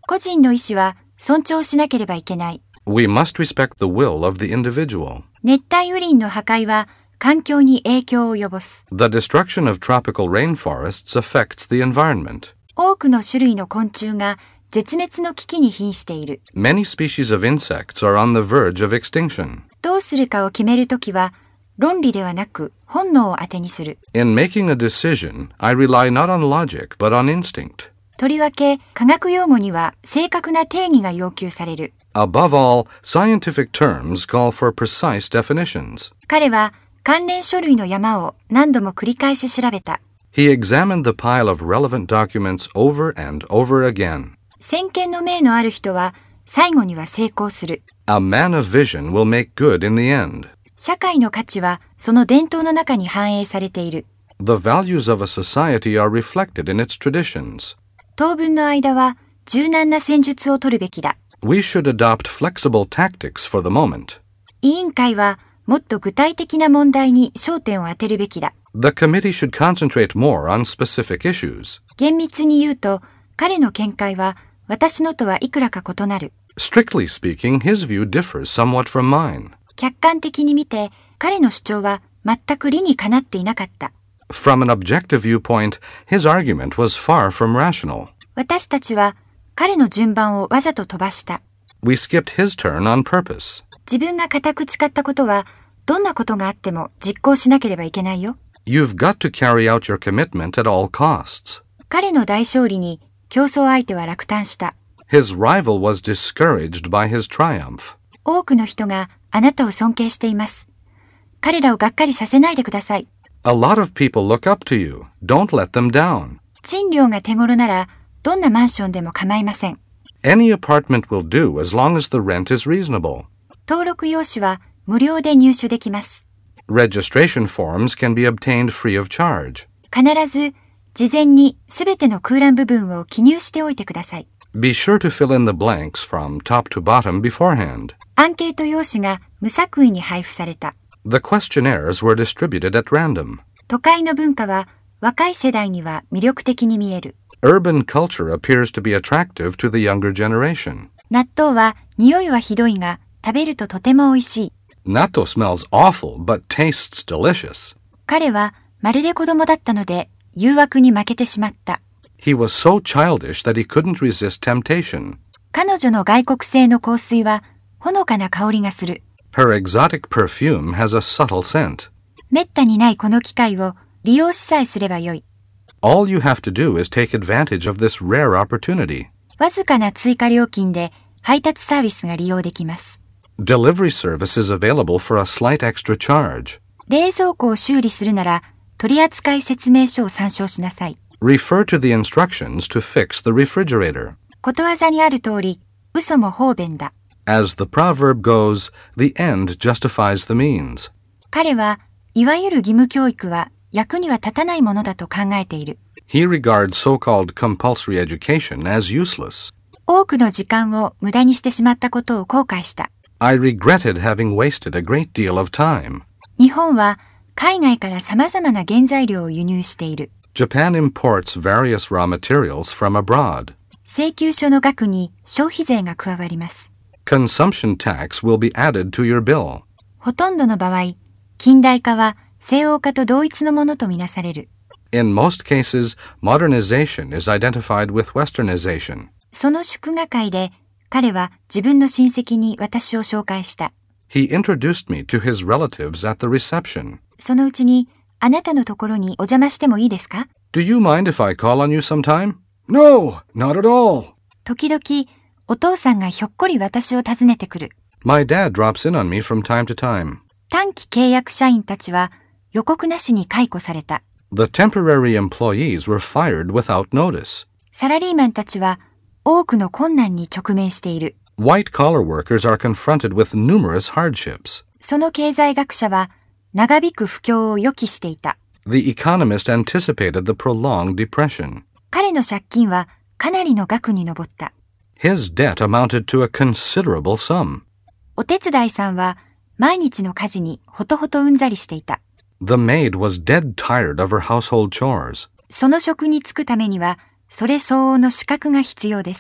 個人の意思は尊重しなければいけない。 We must respect the will of the individual. 熱帯雨林の破壊は環境に影響を及ぼす。 The destruction of tropical rainforests affects the environment. 多くの種類の昆虫が絶滅の危機に瀕している。 Many species of insects are on the verge of extinction. どうするかを決めるときは、論理ではなく本能を当てにする。 In making a decision, I rely not on logic, but on instinct. とりわけ、科学用語には正確な定義が要求される。 Above all, scientific terms call for precise definitions. 彼は関連書類の山を何度も繰り返し調べた。 He examined the pile of relevant documents over and over again. 先見の明のある人は最後には成功する。 A man of vision will make good in the end. 社会の価値はその伝統の中に反映されている。 The values of a society are reflected in its traditions. 当分の間は柔軟な戦術を取るべきだ。 We should adopt flexible tactics for the moment. 委員会はもっと具体的な問題に焦点を当てるべきだ。 The committee should concentrate more on specific issues. 厳密に言うと、彼の見解は私のとはいくらか異なる。 Strictly speaking, his view differs somewhat from mine. 客観的に見て、彼の主張は全く理にかなっていなかった。 From an objective viewpoint, his argument was far from rational. 私たちは彼の順番をわざと飛ばした。 We skipped his turn on purpose. 自分が固く誓ったことは、どんなことがあっても実行しなければいけないよ。 You've got to carry out your commitment at all costs. 彼の大勝利に競争相手は落胆した。 His rival was discouraged by his triumph. 多くの人があなたを尊敬しています。彼らをがっかりさせないでください。 A lot of people look up to you. Don't let them down. 賃料が手頃なら、どんなマンションでも構いません。 Any apartment will do as long as the rent is reasonable. 登録用紙は無料で入手できます。 Registration forms can be obtained free of charge. 必ず事前にすべての空欄部分を記入しておいてください。 Be sure to fill in the blanks from top to bottom beforehand. アンケート用紙が無作為に配布された。 The questionnaires were distributed at random. 都会の文化は若い世代には魅力的に見える。 Urban culture appears to be attractive to the younger generation. 納豆は匂いはひどいが食べるととても美味しい。 Natto smells awful, but tastes delicious. 彼はまるで子供だったので誘惑に負けてしまった。 He was so childish that he couldn't resist temptation. 彼女の外国製の香水はほのかな香りがする。 Her exotic perfume has a subtle scent. めったにないこの機会を利用しさえすればよい。 All you have to do is take advantage of this rare opportunity. わずかな追加料金で配達サービスが利用できます。 Delivery service is available for a slight extra charge. 冷蔵庫を修理するなら取扱説明書を参照しなさい。 Refer to the instructions to fix the refrigerator. ことわざにある通り、嘘も方便だ。 As the proverb goes, the end justifies the means. 彼はいわゆる義務教育は役には立たないものだと考えている。 He regards so-called compulsory education as useless. 多くの時間を無駄にしてしまったことを後悔した。 I regretted having wasted a great deal of time. 日本は海外から様々な原材料を輸入している。 Japan imports various raw materials from abroad. 請求書の額に消費税が加わります。 Consumption tax will be added to your bill. ほとんどの場合、近代化は西欧化と同一のものとみなされる。 In most cases, modernization is identified with westernization. その祝賀会で彼は自分の親戚に私を紹介した。 He introduced me to his relatives at the reception. そのうちにあなたのところにお邪魔してもいいですか？ Do you mind if I call on you sometime? No, not at all. 時々お父さんがひょっこり私を訪ねてくる。 My dad drops in on me from time to time. 短期契約社員たちは予告なしに解雇された。 The temporary employees were fired without notice. サラリーマンたちは多くの困難に直面している。 White-collar workers are confronted with numerous hardships. その経済学者は長引く不況を予期していた。 The economist anticipated the prolonged depression. 彼の借金はかなりの額に上った。 His debt amounted to a considerable sum. お手伝いさんは毎日の家事にほとほとうんざりしていた。 The maid was dead tired of her household chores. その職に就くためにはそれ相応の資格が必要です。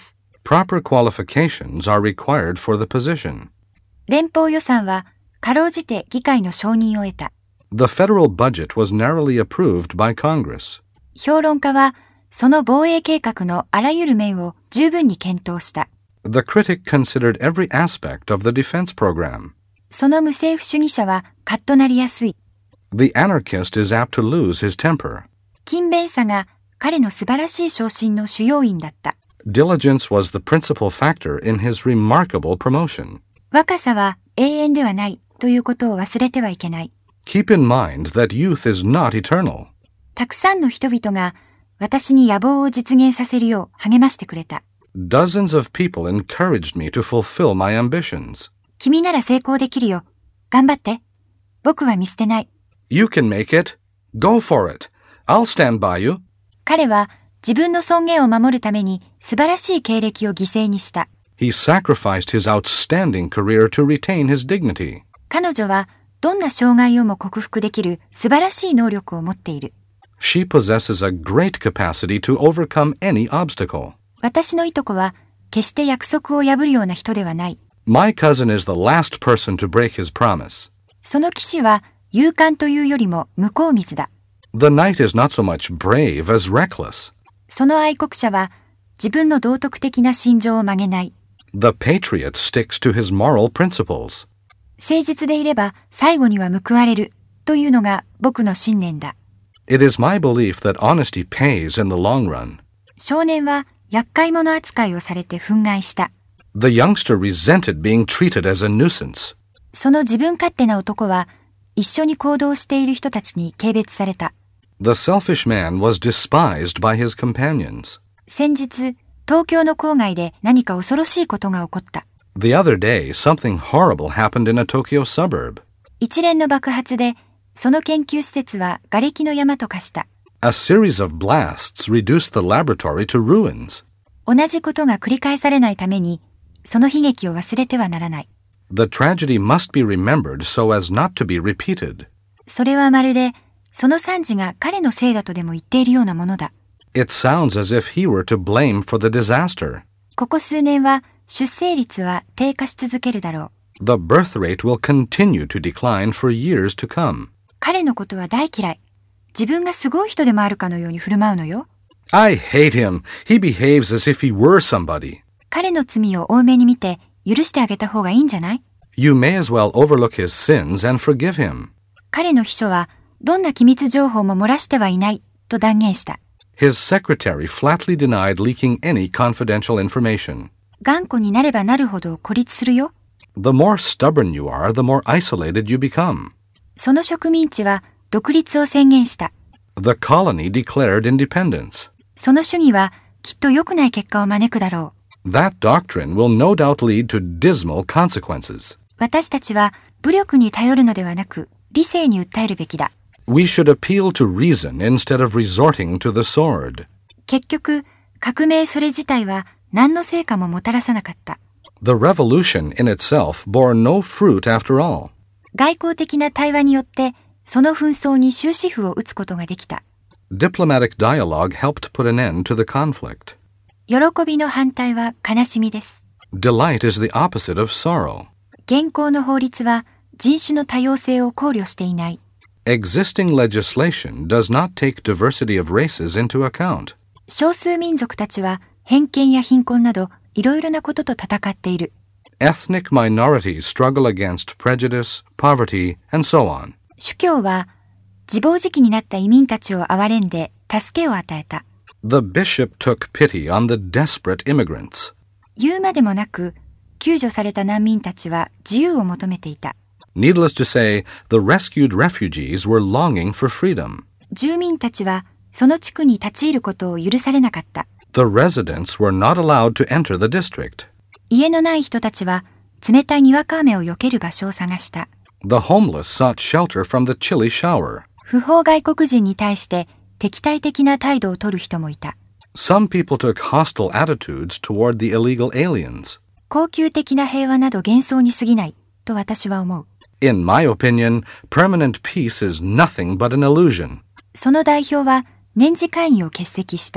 Proper qualifications are required for the position. 連邦予算はかろうじて議会の承認を得た。 The federal budget was narrowly approved by Congress. 評論家はその防衛計画のあらゆる面を十分に検討した。 The critic considered every aspect of the defense program. その無政府主義者はカッとなりやすい。 The anarchist is apt to lose his temper. 勤勉さが彼の素晴らしい昇進の主要因だった。 Diligence was the principal factor in his remarkable promotion. 若さは永遠ではないということを忘れてはいけない。 Keep in mind that youth is not eternal. たくさんの人々が私に野望を実現させるよう励ましてくれた。 Dozens of people encouraged me to fulfill my ambitions. 君なら成功できるよ。頑張って。僕は見捨てない。 You can make it. Go for it. I'll stand by you. 彼は自分の尊厳を守るために素晴らしい経歴を犠牲にした。 He sacrificed his outstanding career to retain his dignity. 彼女はどんな障害をも克服できる素晴らしい能力を持っている。 She possesses a great capacity to overcome any obstacle. 私のいとこは決して約束を破るような人ではない。 My cousin is the last person to break his promise. その騎士は勇敢というよりも向こう水だ。 The knight is not so much brave as reckless. その愛国者は自分の道徳的な心情を曲げない。 The patriot sticks to his moral principles. 誠実でいれば最後には報われるというのが僕の信念だ。 It is my belief that honesty pays in the long run. 少年は厄介者扱いをされて憤慨した。 The youngster resented being treated as a nuisance. その自分勝手な男は一緒に行動している人たちに軽蔑された。 The selfish man was despised by his companions. 先日、東京の郊外で何か恐ろしいことが起こった。 The other day, something horrible happened in a Tokyo suburb. 一連の爆発で、その研究施設は瓦礫の山と化した。 A series of blasts reduced the laboratory to ruins. 同じことが繰り返されないために、その悲劇を忘れてはならない。 The tragedy must be remembered so as not to be repeated. それはまるで、その惨事が彼のせいだとでも言っているようなものだ。 It sounds as if he were to blame for the disaster. ここ数年は出生率は低下し続けるだろう。 The birth rate will continue to decline for years to come. 彼のことは大嫌い。自分がすごい人でもあるかのように振る舞うのよ。 I hate him. He behaves as if he were somebody. 彼の罪を多めに見て許してあげた方がいいんじゃない？ You may as well overlook his sins and forgive him. 彼の秘書はどんな機密情報も漏らしてはいないと断言した。 His secretary flatly denied leaking any confidential information. 頑固になればなるほど孤立するよ。 The more stubborn you are, the more isolated you become. その植民地は独立を宣言した。 The colony declared independence. その主義はきっと良くない結果を招くだろう。 That doctrine will no doubt lead to dismal consequences. 私たちは武力に頼るのではなく理性に訴えるべきだ。 We should appeal to reason instead of resorting to the sword. 結局、革命それ自体は何の成果ももたらさなかった。 The revolution in itself bore no fruit after all. 外交的な対話によってその紛争に終止符を打つことができた。 Diplomatic dialogue helped put an end to the conflict. 喜びの反対は悲しみです。 Delight is the opposite of sorrow. 現行の法律は人種の多様性を考慮していない。 Existing legislation does not take diversity of races into account. 少数民族たちは偏見や貧困などいろいろなことと戦っている。 Ethnic minorities struggle against prejudice, poverty, and so on. 主教は自暴自棄になった移民たちを憐れんで助けを与えた。 The bishop took pity on the desperate immigrants. 言うまでもなく、救助された難民たちは自由を求めていた。 Needless to say, the rescued refugees were longing for freedom. 住民たちはその地区に立ち入ることを許されなかった。 The residents were not allowed to enter the district. 家のない人たちは冷たいにわか雨を避ける場所を探した。 The homeless sought shelter from the chilly shower. 不法外国人に対して敵対的な態度を取る人もいた。 Some people took hostile attitudes toward the illegal aliens. 恒久的な平和など幻想に過ぎないと私は思う。 In my opinion, permanent peace is nothing but an illusion. その代表は年次会議を欠席した。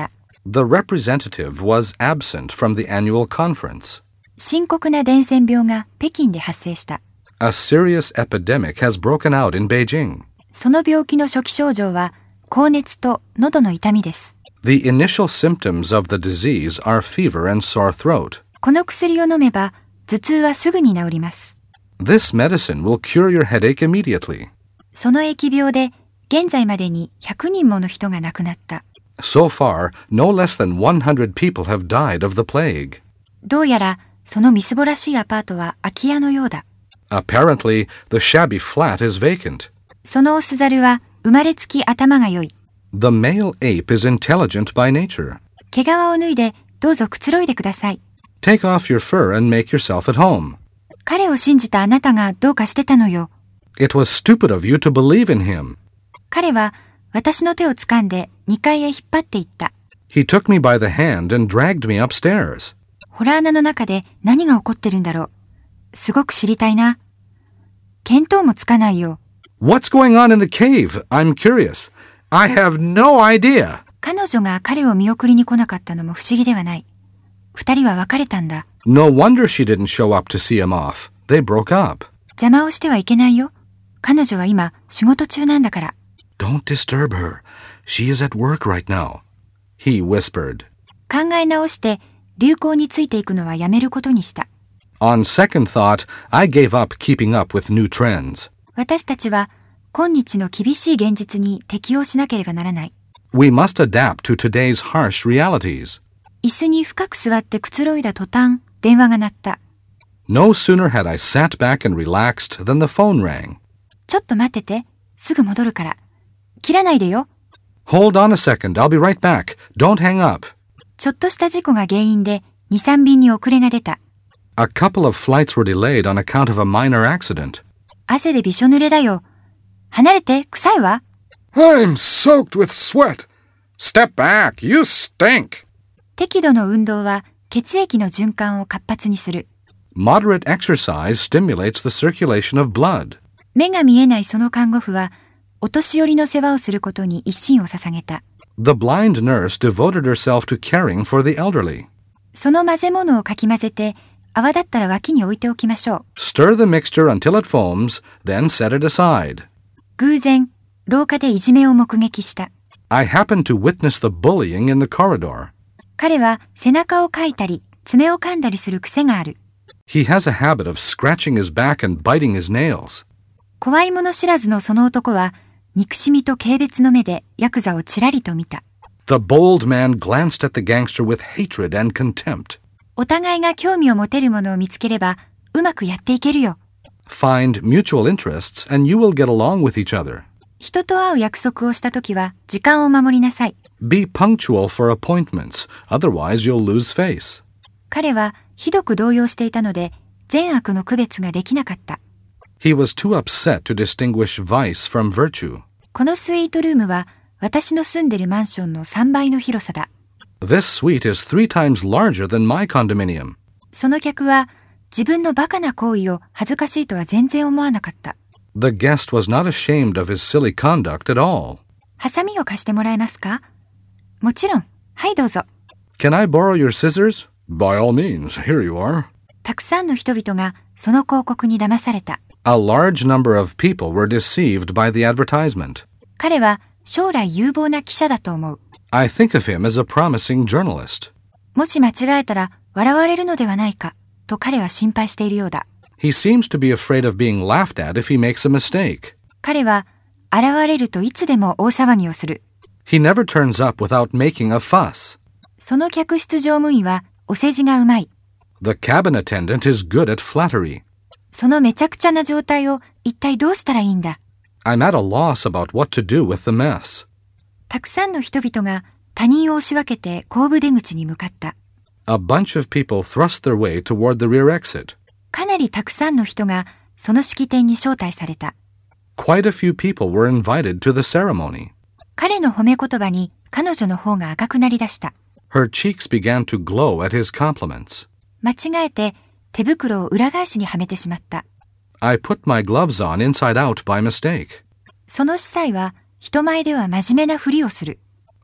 The representative was absent from the annual conference. 深刻な伝染病が北京で発生した。 A serious epidemic has broken out in Beijing. その病気の初期症状は高熱と喉の痛みです。 The initial symptoms of the disease are fever and sore throat. この薬を飲めば頭痛はすぐに治ります。 This medicine will cure your headache immediately. その疫病で現在までに100人もの人が亡くなった。 So far, no less than 100 people have died of the plague. どうやらそのみすぼらしいアパートは空き家のようだ。 Apparently, the shabby flat is vacant. そのオスザルは生まれつき頭が良い。 The male ape is intelligent by nature. 毛皮を脱いでどうぞくつろいでください。 Take off your fur and make yourself at home. 彼を信じたあなたがどうかしてたのよ。 It was stupid of you to believe in him. 彼は私の手を掴んで2階へ引っ張っていった。 He took me by the hand and dragged me upstairs. ホラー穴の中で何が起こってるんだろう。すごく知りたいな。見当もつかないよ。 What's going on in the cave? I'm curious. I have no idea. 彼女が彼を見送りに来なかったのも不思議ではない。二人は別れたんだ。 No wonder she didn't show up to see him off. They broke up. 邪魔をしてはいけないよ。彼女は今仕事中なんだから。 Don't disturb her. She is at work right now. He whispered. 考え直して流行についていくのはやめることにした。 On second thought, I gave up keeping up with new trends. 私たちは今日の厳しい現実に適応しなければならない。 We must adapt to today's harsh realities. 椅子に深く座ってくつろいだ途端、電話が鳴った。 No sooner had I sat back and relaxed than the phone rang. ちょっと待ってて、すぐ戻るから。切らないでよ。 Hold on a second, I'll be right back. Don't hang up. ちょっとした事故が原因で2、3便に遅れが出た。 A couple of flights were delayed on account of a minor accident. 汗でびしょ濡れだよ。離れて、臭いわ。 I'm soaked with sweat. Step back, you stink. 適度の運動は血液の循環を活発にする。 Moderate exercise stimulates the circulation of blood. 目が見えないその看護婦は、お年寄りの世話をすることに一心を捧げた。 The blind nurse devoted herself to caring for the elderly. その混ぜ物をかき混ぜて、泡立ったら脇に置いておきましょう。 Stir the mixture until it foams, then set it aside. 偶然、廊下でいじめを目撃した。 I happened to witness the bullying in the corridor. 彼は背中をかいたり、爪を噛んだりする癖がある。 He has a habit of scratching his back and biting his nails. 怖いもの知らずのその男は、憎しみと軽蔑の目でヤクザをちらりと見た。 The bold man glanced at the gangster with hatred and contempt. お互いが興味を持てるものを見つければ、うまくやっていけるよ。 Find mutual interests and you will get along with each other. 人と会う約束をしたときは、時間を守りなさい。 Be punctual for appointments, otherwise you'll lose face. 彼はひどく動揺していたので、善悪の区別ができなかった。 He was too upset to distinguish vice from virtue. このスイートルームは、私の住んでるマンションの3倍の広さだ。 This suite is 3 times larger than my condominium. その客は、自分のバカな行為を恥ずかしいとは全然思わなかった。 The guest was not ashamed of his silly conduct at all. ハサミを貸してもらえますか？もちろん。はい、どうぞ。 Can I borrow your scissors? By all means, here you are. たくさんの人々がその広告に騙された。 A large number of people were deceived by the advertisement. 彼は将来有望な記者だと思う。 I think of him as a promising journalist. もし間違えたら笑われるのではないか、と彼は心配しているようだ。 He seems to be afraid of being laughed at if he makes a mistake. 彼は現れるといつでも大騒ぎをする。 He never turns up without making a fuss. その客室乗務員はお世辞がうまい。 The cabin attendant is good at flattery. そのめちゃくちゃな状態を一体どうしたらいいんだ。 I'm at a loss about what to do with the mess. たくさんの人々が他人を押し分けて後部出口に向かった。 A bunch of people thrust their way toward the rear exit. かなりたくさんの人がその式典に招待された。 Quite a few people were invited to the ceremony. 彼の褒め言葉に彼女の方が赤くなりだした。 Her cheeks began to glow at his compliments. 間違えて手袋を裏返しにはめてしまった。 I put my gloves on inside out by mistake. その司祭は人前では真面目なふりをする。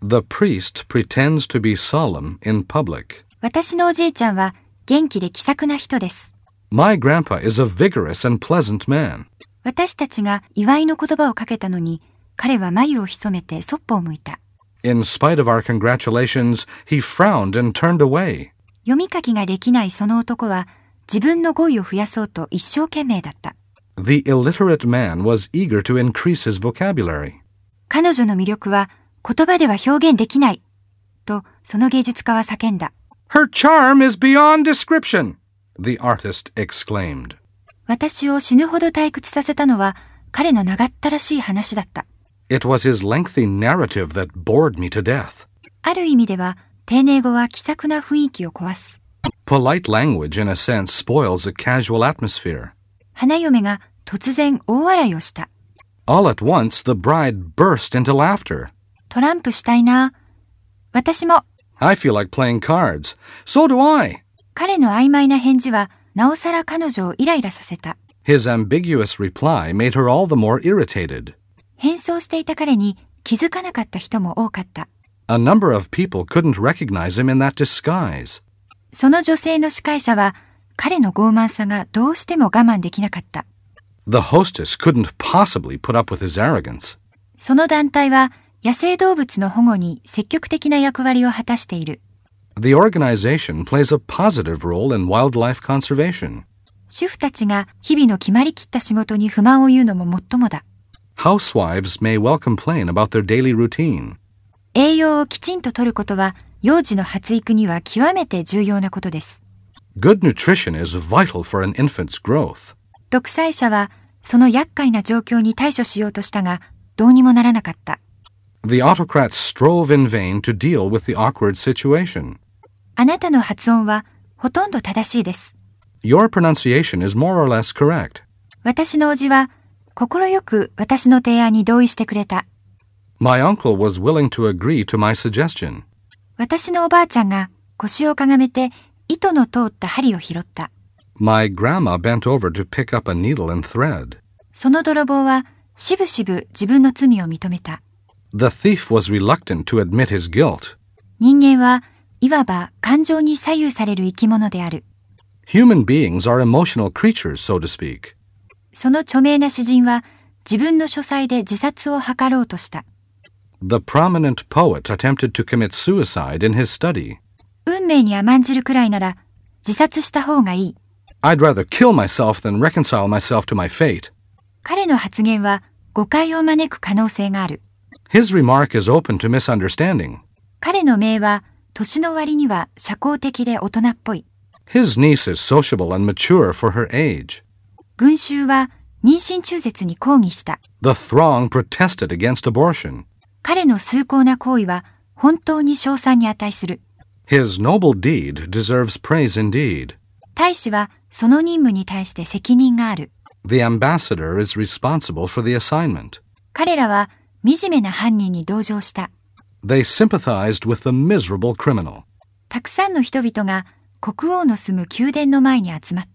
The priest pretends to be solemn in public. 私のおじいちゃんは元気で気さくな人です。 My grandpa is a vigorous and pleasant man. 私たちが祝いの言葉をかけたのに、彼は眉を潜めてそっぽを向いた。 In spite of our congratulations, he frowned and turned away. 読み書きができないその男は自分の語彙を増やそうと一生懸命だった。 The illiterate man was eager to increase his vocabulary. 彼女の魅力は言葉では表現できないとその芸術家は叫んだ。 Her charm is beyond description, the artist exclaimed. 私を死ぬほど退屈させたのは彼の長ったらしい話だった。 It was his lengthy narrative that bored me to death. ある意味では丁寧語は気さくな雰囲気を壊す。 Polite language, in a sense, spoils a casual atmosphere. 花嫁が突然大笑いをした。 All at once, the bride burst into laughter. トランプしたいな。私も。 I feel like playing cards. So do I. 彼の曖昧な返事はなおさら彼女をイライラさせた。 His ambiguous reply made her all the more irritated. 変装していた彼に気づかなかった人も多かった。 A number of people couldn't recognize him in that disguise. その女性の司会者は彼の傲慢さがどうしても我慢できなかった。 The hostess couldn't possibly put up with his arrogance. その団体は野生動物の保護に積極的な役割を果たしている。 The organization plays a positive role in wildlife conservation. 主婦たちが日々の決まりきった仕事に不満を言うのももっともだ。 Housewives may well complain about their daily routine. 栄養をきちんと摂ることは幼児の発育には極めて重要なことです。 Good nutrition is vital for an infant's growth. 独裁者はその厄介な状況に対処しようとしたがどうにもならなかった。 The autocrats strove in vain to deal with the awkward situation. あなたの発音はほとんど正しいです。 Your pronunciation is more or less correct. 私の叔父は心よく私の提案に同意してくれた。 My uncle was willing to agree to my suggestion. 私のおばあちゃんが腰をかがめて糸の通った針を拾った。 My grandma bent over to pick up a needle and thread. その泥棒はしぶしぶ自分の罪を認めた。 The thief was reluctant to admit his guilt. 人間はいわば感情に左右される生き物である。 Human beings are emotional creatures, so to speak. その著名な詩人は自分の書斎で自殺を図ろうとした。 The prominent poet attempted to commit suicide in his study. 運命に甘んじるくらいなら自殺した方がいい。 I'd rather kill myself than reconcile myself to my fate. 彼の発言は誤解を招く可能性がある。 His remark is open to misunderstanding. 彼の姪は年の割には社交的で大人っぽい。 His niece is sociable and mature for her age. 群衆は妊娠中絶に抗議した。 The throng protested against abortion. 彼の崇高な行為は本当に称賛に値する。 His noble deed deserves praise indeed. 大使はその任務に対して責任がある。 The ambassador is responsible for the assignment. 彼らは惨めな犯人に同情した。 They sympathized with the miserable criminal. たくさんの人々が国王の住む宮殿の前に集まった。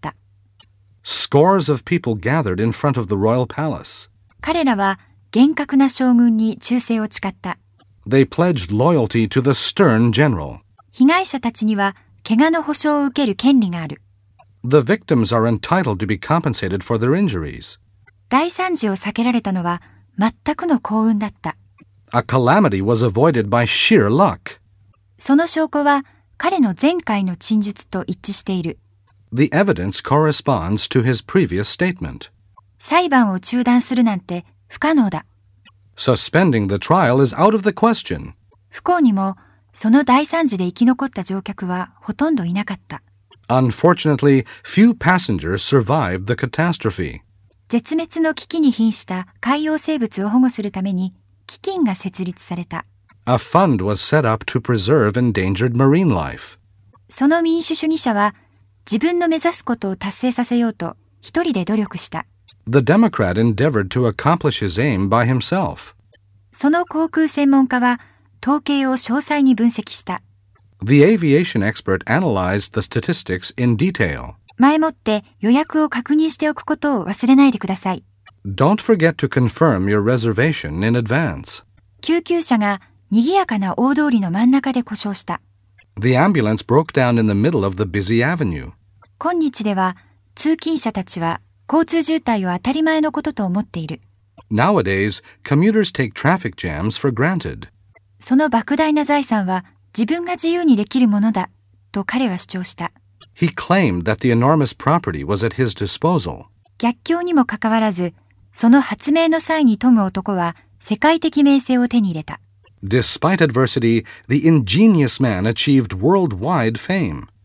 Scores of people gathered in front of the royal palace. 彼らは厳格な将軍に忠誠を誓った。 They pledged loyalty to the stern general. 被害者たちには怪我の補償を受ける権利がある。 The victims are entitled to be compensated for their injuries. 大惨事を避けられたのは全くの幸運だった。 A calamity was avoided by sheer luck. その証拠は彼の前回の陳述と一致している。 The evidence corresponds to his previous statement. 裁判を中断するなんて不可能だ。 Suspending the trial is out of the question. 不幸にもその大惨事で生き残った乗客はほとんどいなかった。 Unfortunately, few passengers survived the catastrophe. 絶滅の危機に瀕した海洋生物を保護するために基金が設立された。 A fund was set up to preserve endangered marine life. その民主主義者は自分の目指すことを達成させようと一人で努力した。 The Democrat endeavored to accomplish his aim by himself. その航空専門家は統計を詳細に分析した。 The aviation expert analyzed the statistics in detail. 前もって予約を確認しておくことを忘れないでください。 Don't forget to confirm your reservation in advance. 救急車が賑やかな大通りの真ん中で故障した。 The ambulance broke down in the middle of the busy avenue. 今日では通勤者たちは交通渋滞を当たり前のことと思っている。 Nowadays, commuters take traffic jams for granted. その莫大な財産は自分が自由にできるものだと彼は主張した。 He claimed that the enormous property was at his disposal. 逆境にもかかわらず、その発明の際に富む男は世界的名声を手に入れた。 Despite adversity, the ingenious man achieved worldwide fame.